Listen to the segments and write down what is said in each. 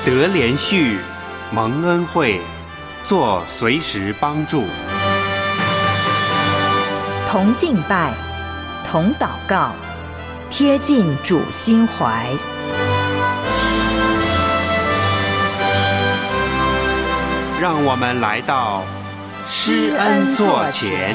得连续，蒙恩惠，做随时帮助。 同敬拜，同祷告，贴近主心怀。 让我们来到施恩座前。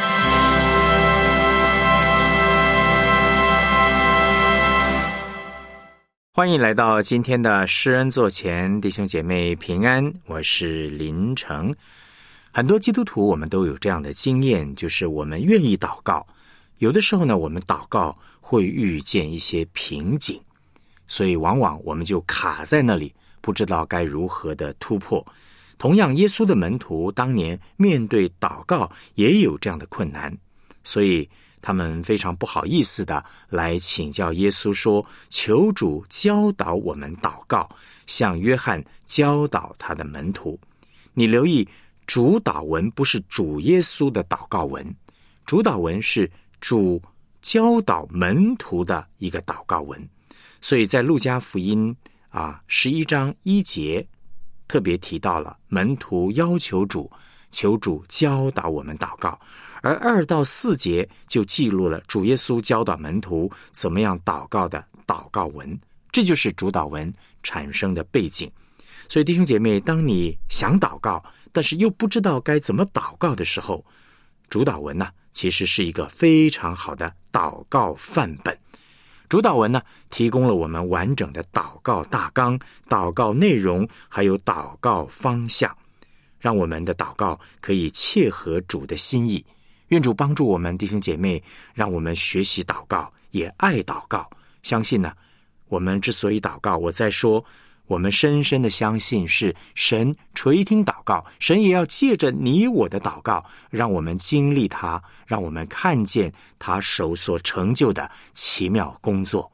欢迎来到今天的施恩座前，弟兄姐妹平安，我是林成。很多基督徒我们都有这样的经验，就是我们愿意祷告，有的时候呢，我们祷告会遇见一些瓶颈，所以往往我们就卡在那里，不知道该如何的突破。同样，耶稣的门徒当年面对祷告也有这样的困难，所以他们非常不好意思的来请教耶稣说，求主教导我们祷告，像约翰教导他的门徒。你留意，主祷文不是主耶稣的祷告文，主祷文是主教导门徒的一个祷告文。所以在路加福音11章1节特别提到了门徒要求主，求主教导我们祷告，而2到4节就记录了主耶稣教导门徒怎么样祷告的祷告文，这就是主祷文产生的背景。所以弟兄姐妹，当你想祷告，但是又不知道该怎么祷告的时候，主祷文呢，其实是一个非常好的祷告范本。主祷文呢，提供了我们完整的祷告大纲、祷告内容，还有祷告方向，让我们的祷告可以切合主的心意。愿主帮助我们弟兄姐妹，让我们学习祷告，也爱祷告。相信呢，我们之所以祷告，我在说，我们深深的相信是神垂听祷告，神也要借着你我的祷告，让我们经历他，让我们看见他手所成就的奇妙工作。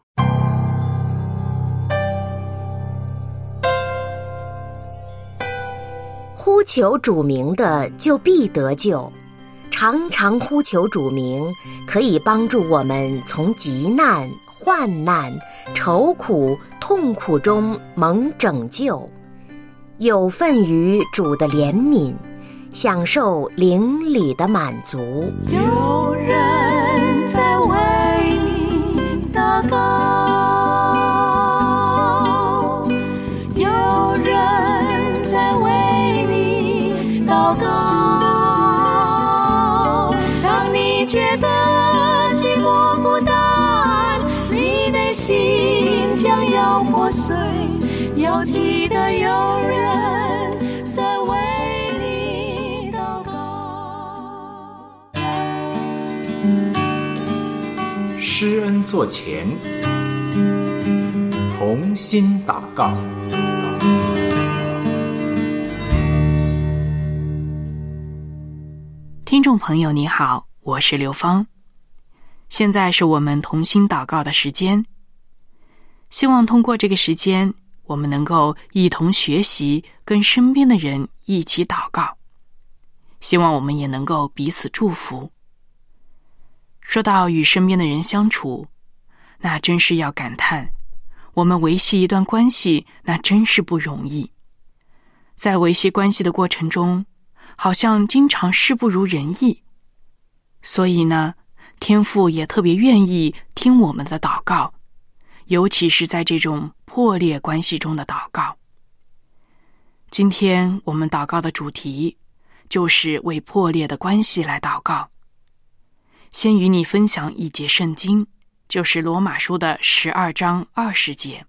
呼求主名的就必得救，常常呼求主名，可以帮助我们从急难、患难、愁苦、痛苦中蒙拯救，有份于主的怜悯，享受灵里的满足。 有人在为你祷告，有人在为你祷告，当你觉得寂寞孤单，你内心将要破碎，要记得有人在为你祷告。 施恩座前，同心祷告。 听众朋友你好，我是刘芳，现在是我们同心祷告的时间。希望通过这个时间，我们能够一同学习，跟身边的人一起祷告。希望我们也能够彼此祝福。说到与身边的人相处，那真是要感叹，我们维系一段关系，那真是不容易。在维系关系的过程中，好像经常事不如人意。所以呢，天父也特别愿意听我们的祷告，尤其是在这种破裂关系中的祷告。今天我们祷告的主题就是为破裂的关系来祷告。先与你分享一节圣经，就是罗马书的12章20节。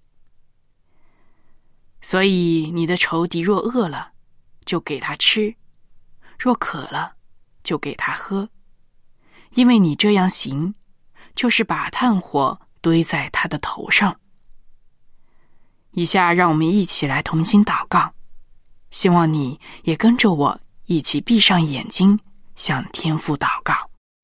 所以你的仇敌若饿了，就给他吃；若渴了，就给他喝。因为你这样行，就是把炭火堆在他的头上。以下让我们一起来同心祷告，希望你也跟着我一起闭上眼睛，向天父祷告。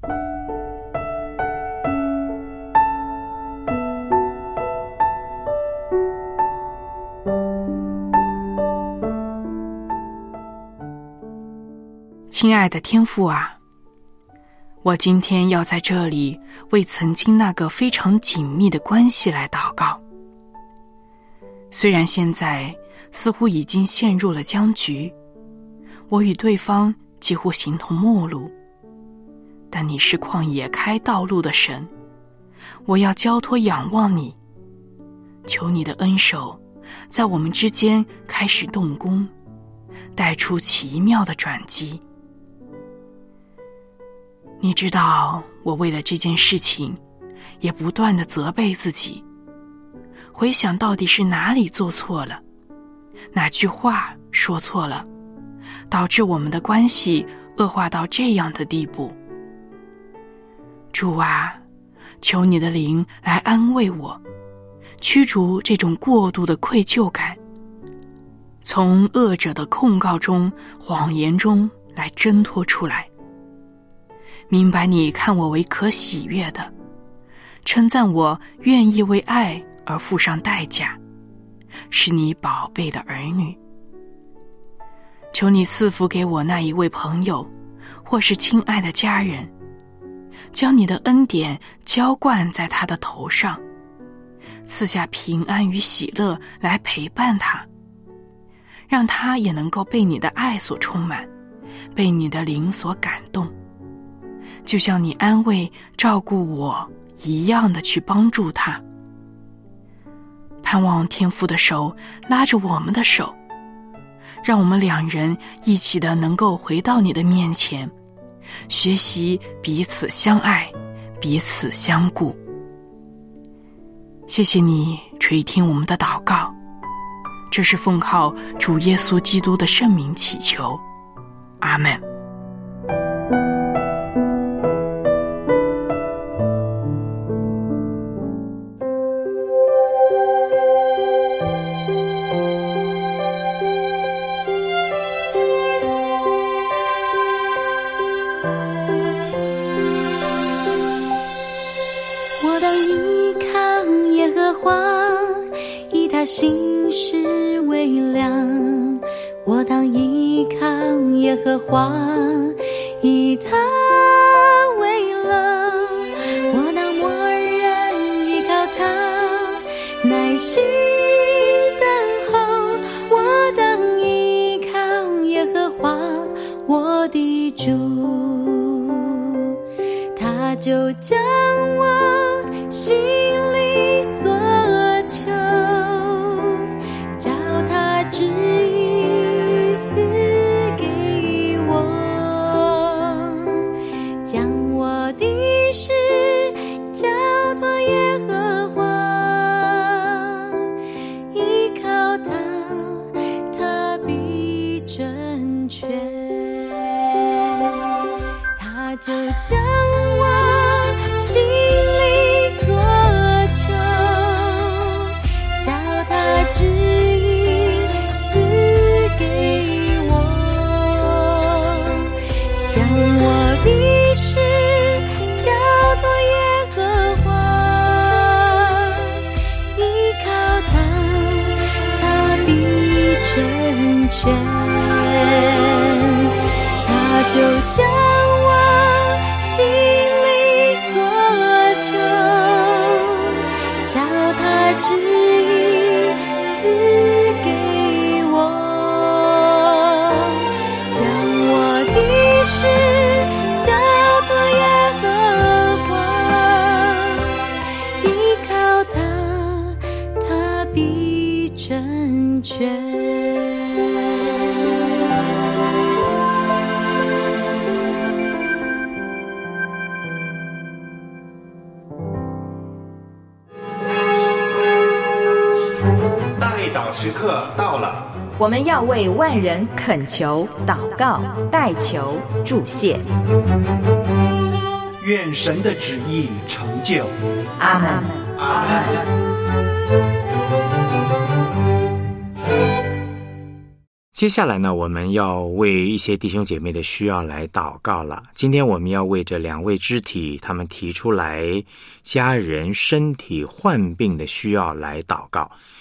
亲爱的天父啊，我今天要在这里为曾经那个非常紧密的关系来祷告。虽然现在似乎已经陷入了僵局，我与对方几乎形同陌路。但你是旷野开道路的神，我要交托仰望你，求你的恩手在我们之间开始动工，带出奇妙的转机。你知道，我为了这件事情也不断地责备自己，回想到底是哪里做错了，哪句话说错了，导致我们的关系恶化到这样的地步。主啊，求你的灵来安慰我，驱逐这种过度的愧疚感，从恶者的控告中、谎言中来挣脱出来，明白你看我为可喜悦的，称赞我愿意为爱而付上代价，是你宝贝的儿女。求你赐福给我那一位朋友，或是亲爱的家人，将你的恩典浇灌在他的头上，赐下平安与喜乐来陪伴他，让他也能够被你的爱所充满，被你的灵所感动，就像你安慰照顾我一样的去帮助他。盼望天父的手拉着我们的手，让我们两人一起的能够回到你的面前，学习彼此相爱，彼此相顾。谢谢你垂听我们的祷告，这是奉靠主耶稣基督的圣名祈求，阿们。 我当依靠耶和华，以他心事为粮。我当依靠耶和华，以他为乐。我当默认依靠他，耐心等候。我当依靠耶和华，我的主，他就将我心里所求，叫他旨意赐给我，将我的事交托耶和华，依靠他，他必成全，他就将我心里所求，叫他旨意赐给我，将我的事交托耶和华，依靠他，他必成全，他就将心里所求，叫他旨意赐给我，将我的事交托耶和华，依靠他，他必成全。 时刻到了， 我们要为万人恳求、祷告、代求、祝谢。 愿神的旨意成就。 阿们。 阿们。 接下来呢，我们要为一些弟兄姐妹的需要来祷告了。今天我们要为这两位肢体他们提出来家人身体患病的需要来祷告。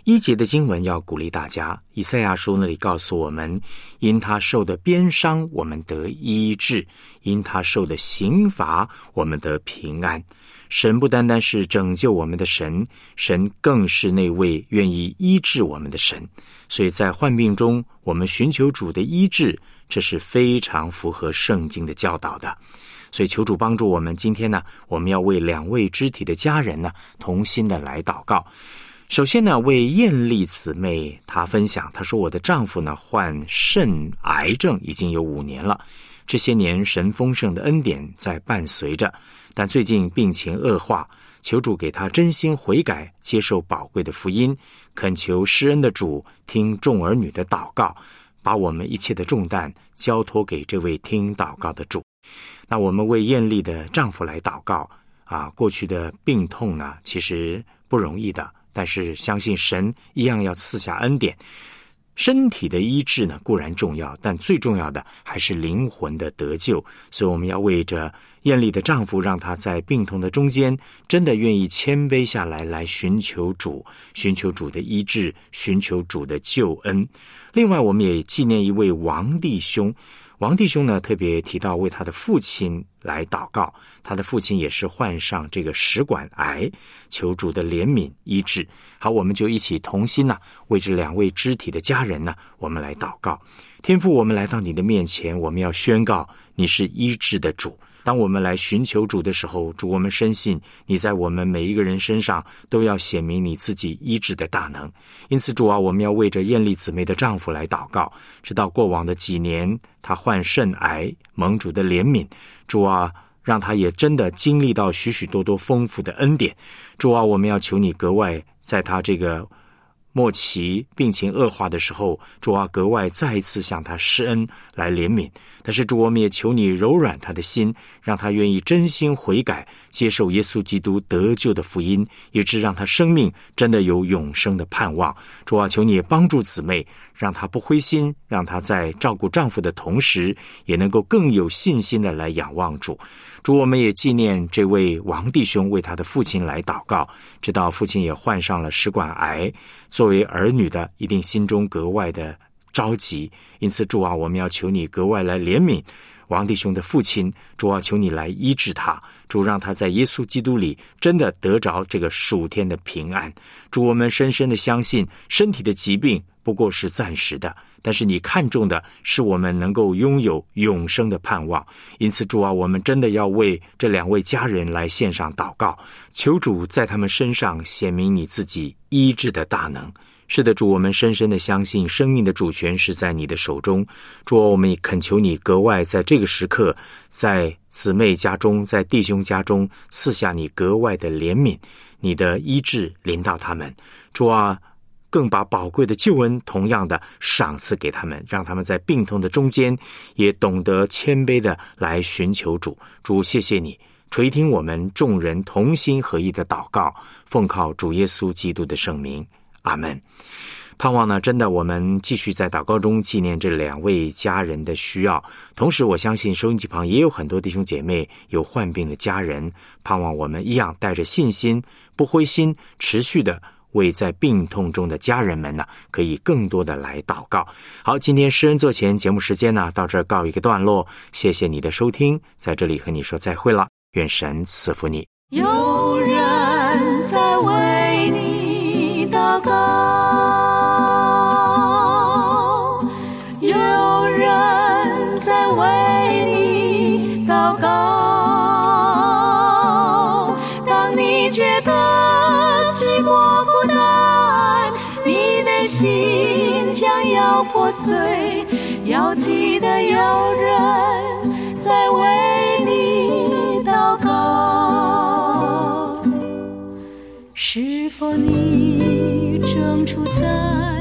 1节的经文要鼓励大家，以赛亚书那里告诉我们，因他受的鞭伤，我们得医治；因他受的刑罚，我们得平安。神不单单是拯救我们的神，神更是那位愿意医治我们的神。所以在患病中，我们寻求主的医治，这是非常符合圣经的教导的。所以求主帮助我们。今天呢，我们要为2位肢体的家人呢，同心的来祷告。首先呢，为艳丽姊妹她分享，她说我的丈夫呢患肾癌症已经有5年了，这些年神丰盛的恩典在伴随着，但最近病情恶化，求主给他真心悔改，接受宝贵的福音，恳求施恩的主听众儿女的祷告，把我们一切的重担交托给这位听祷告的主。那我们为艳丽的丈夫来祷告过去的病痛呢其实不容易的，但是相信神一样要赐下恩典。身体的医治呢固然重要，但最重要的还是灵魂的得救。所以我们要为着艳丽的丈夫，让他在病痛的中间真的愿意谦卑下来，来寻求主，寻求主的医治，寻求主的救恩。另外我们也纪念一位王弟兄，王弟兄呢特别提到为他的父亲来祷告，他的父亲也是患上这个食管癌，求主的怜悯医治。好，我们就一起同心为这2位肢体的家人呢，我们来祷告。天父，我们来到你的面前，我们要宣告你是医治的主。当我们来寻求主的时候，主，我们深信你在我们每一个人身上都要显明你自己医治的大能。因此主啊，我们要为着艳丽姊妹的丈夫来祷告，直到过往的几年他患肾癌，蒙主的怜悯。主啊，让他也真的经历到许许多多丰富的恩典。主啊，我们要求你格外在他这个末期病情恶化的时候，主啊，格外再一次向他施恩来怜悯。但是主，我们也求你柔软他的心，让他愿意真心悔改，接受耶稣基督得救的福音，以致让他生命真的有永生的盼望。主啊，求你也帮助姊妹，让她不灰心，让她在照顾丈夫的同时，也能够更有信心的来仰望主。主，我们也纪念这位王弟兄，为他的父亲来祷告，知道父亲也患上了食管癌，作为儿女的一定心中格外的着急。因此主啊，我们要求你格外来怜悯王弟兄的父亲。主啊，求你来医治他，主，让他在耶稣基督里真的得着这个属天的平安。主，我们深深的相信身体的疾病不过是暂时的，但是你看重的是我们能够拥有永生的盼望。因此主啊，我们真的要为这2位家人来献上祷告，求主在他们身上显明你自己医治的大能。是的，主，我们深深的相信生命的主权是在你的手中。主啊，我们也恳求你格外在这个时刻，在姊妹家中，在弟兄家中赐下你格外的怜悯，你的医治临到他们。主啊，更把宝贵的救恩同样的赏赐给他们，让他们在病痛的中间也懂得谦卑的来寻求主。主，谢谢你垂听我们众人同心合意的祷告，奉靠主耶稣基督的圣名，阿们。盼望呢，真的我们继续在祷告中纪念这2位家人的需要。同时我相信收音机旁也有很多弟兄姐妹有患病的家人，盼望我们一样带着信心，不灰心，持续的为在病痛中的家人们呢，可以更多的来祷告。好，今天施恩座前节目时间呢，到这儿告一个段落。谢谢你的收听，在这里和你说再会了，愿神赐福你。 有人在为你祷告，有人在为你祷告。当你觉得寂寞孤单，你内心将要破碎，要记得有人在为你祷告。是否你正处在